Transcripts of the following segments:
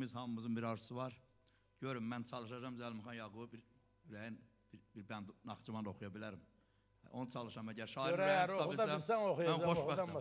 hepimiz hamımızın bir arzusu var. Görün ben çalışacağım Zəlmixan Yaqubu bir bənd Naxçıvan oxuya bilərim. Onu çalışam əgər şair ürəyini tutabilsəm, mən xoşbəxtəm.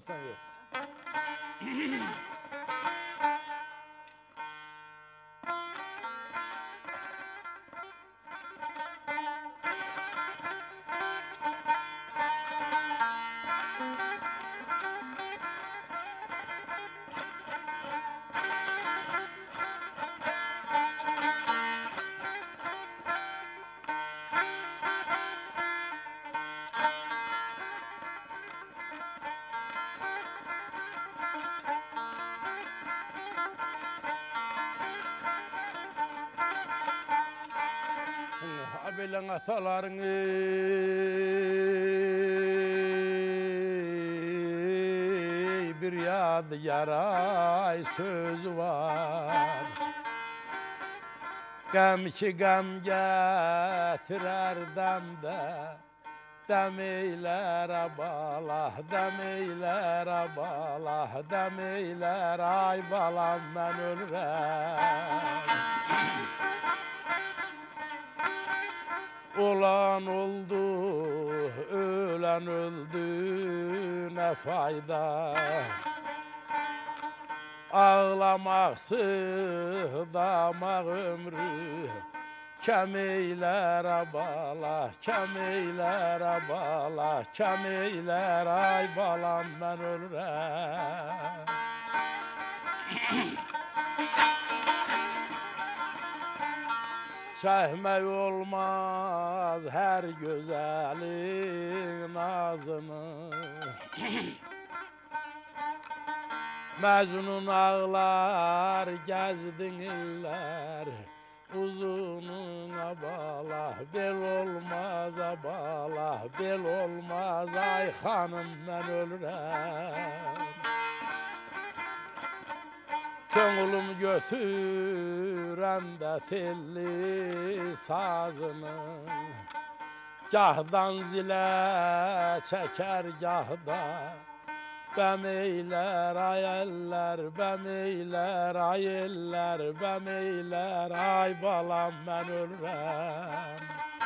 Bilen atalarını bir yadigaray sözü var. Gam ki gam getirer demde, demeyler abalah, demeyler abalah, demeyler ay balam ben ölürem. Olan oldu, ölen öldü, ne fayda. Ağlamak sığdamak ömrü, kemeyler abala, kemeyler abala, kemeyler ay balam ben ölürem. Çekmek olmaz her güzelin nazını. Mecnun ağlar gezdin iller, uzunun abala, bel olmaz abala, bel olmaz ay hanım ben ölürem. Gönlüm götüren de telli sazını, gahdan zile çeker gahda, bemeyler ay eller, bemeyler ay eller, bemeyler ay balam ben ölürem.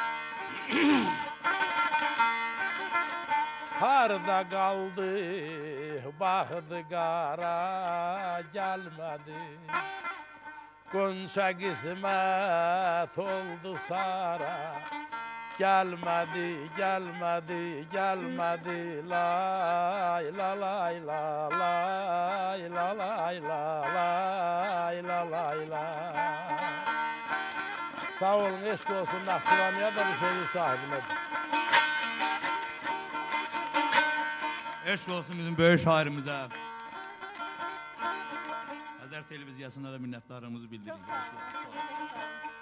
Harda kaldı, baktı kara gelmedi. Gonca kısmet oldu sara, gelmedi, gelmedi, gelmedi. Lay la lay la lay la lay la lay la lay la. Sağ olun, eşk olsun Naxçıvaniye da bir sözü sahibine. Eşk olsun bizim böyük şairimize. Hazır televiziyasında da minnettarlığımızı bildiririk.